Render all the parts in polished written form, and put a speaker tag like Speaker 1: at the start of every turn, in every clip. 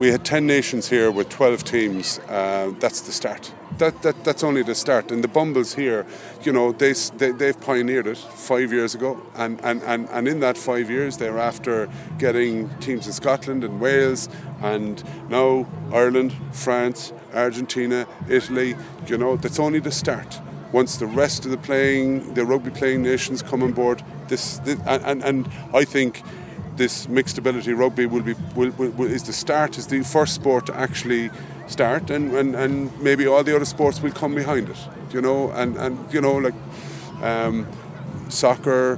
Speaker 1: We had 10 nations here with 12 teams. That's the start. That's only the start. And the Bumbles here, they've pioneered it 5 years ago. And in that 5 years, they're after getting teams in Scotland and Wales and now Ireland, France, Argentina, Italy. That's only the start. Once the rest of the rugby playing nations come on board, and I think this mixed ability rugby is the first sport to actually start, and maybe all the other sports will come behind it. Like soccer.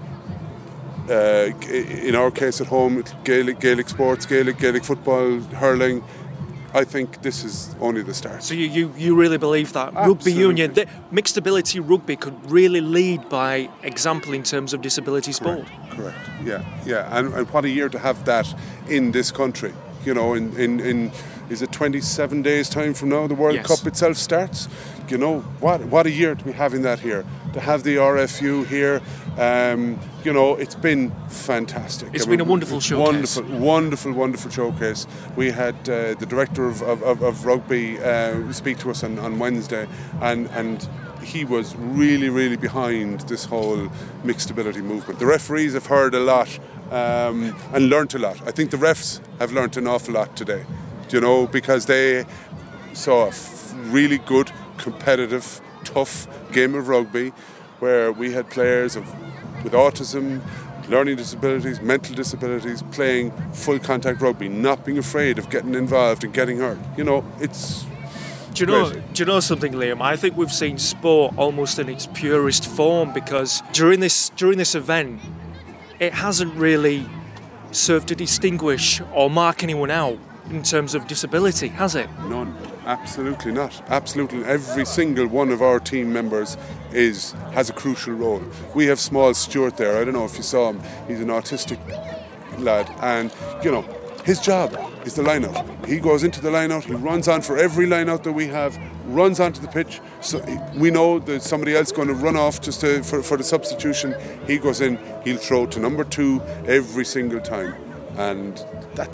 Speaker 1: In our case at home, Gaelic sports, Gaelic football, hurling. I think this is only the start.
Speaker 2: So you really believe that rugby union, mixed ability rugby could really lead by example in terms of disability sport?
Speaker 1: Correct. Yeah. And what a year to have that in this country. In is it 27 days time from now the World Cup itself starts? What a year to be having that here. To have the RFU here, it's been fantastic.
Speaker 2: It's been a wonderful showcase.
Speaker 1: Wonderful showcase. We had the director of rugby speak to us on Wednesday, and he was really, really behind this whole mixed ability movement. The referees have heard a lot and learnt a lot. I think the refs have learnt an awful lot today, because they saw a really good, competitive, tough game of rugby where we had players with autism, learning disabilities, mental disabilities, playing full contact rugby, not being afraid of getting involved and getting hurt. It's
Speaker 2: Do you know something, Liam? I think we've seen sport almost in its purest form, because during this event, it hasn't really served to distinguish or mark anyone out in terms of disability, has it?
Speaker 1: None. Absolutely not. Absolutely. Every single one of our team members has a crucial role. We have small Stuart there. I don't know if you saw him. He's an autistic lad, and his job is the line-out. He goes into the line-out, he runs on for every line-out that we have, runs onto the pitch. So we know that somebody else is going to run off just for the substitution. He goes in, he'll throw to number 2 every single time. And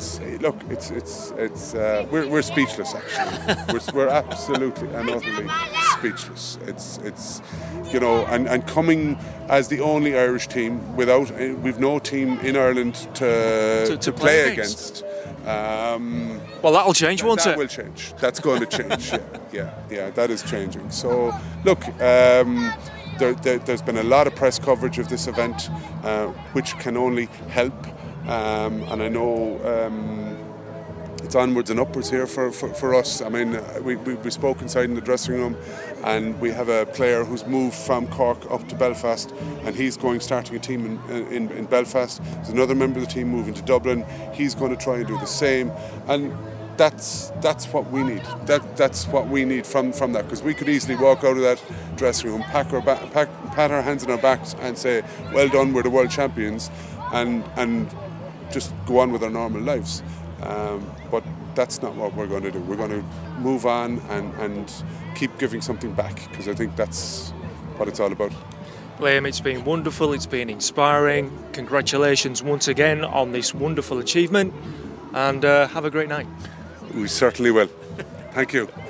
Speaker 1: we're speechless actually. we're absolutely and utterly speechless. It's and coming as the only Irish team we've no team in Ireland to play against.
Speaker 2: Well, that'll change, won't it?
Speaker 1: That will change. That's going to change. Yeah, that is changing. So look. There's been a lot of press coverage of this event, which can only help. And I know it's onwards and upwards here for us. I mean, we spoke inside in the dressing room, and we have a player who's moved from Cork up to Belfast, and he's starting a team in Belfast. There's another member of the team moving to Dublin. He's going to try and do the same, and that's what we need. That's what we need from that, because we could easily walk out of that dressing room, pat our hands on our backs, and say, "Well done, we're the world champions," and just go on with our normal lives. But that's not what we're going to do. We're going to move on and keep giving something back, because I think that's what it's all about.
Speaker 2: Liam, it's been wonderful, it's been inspiring. Congratulations once again on this wonderful achievement, and have a great night.
Speaker 1: We certainly will. Thank you.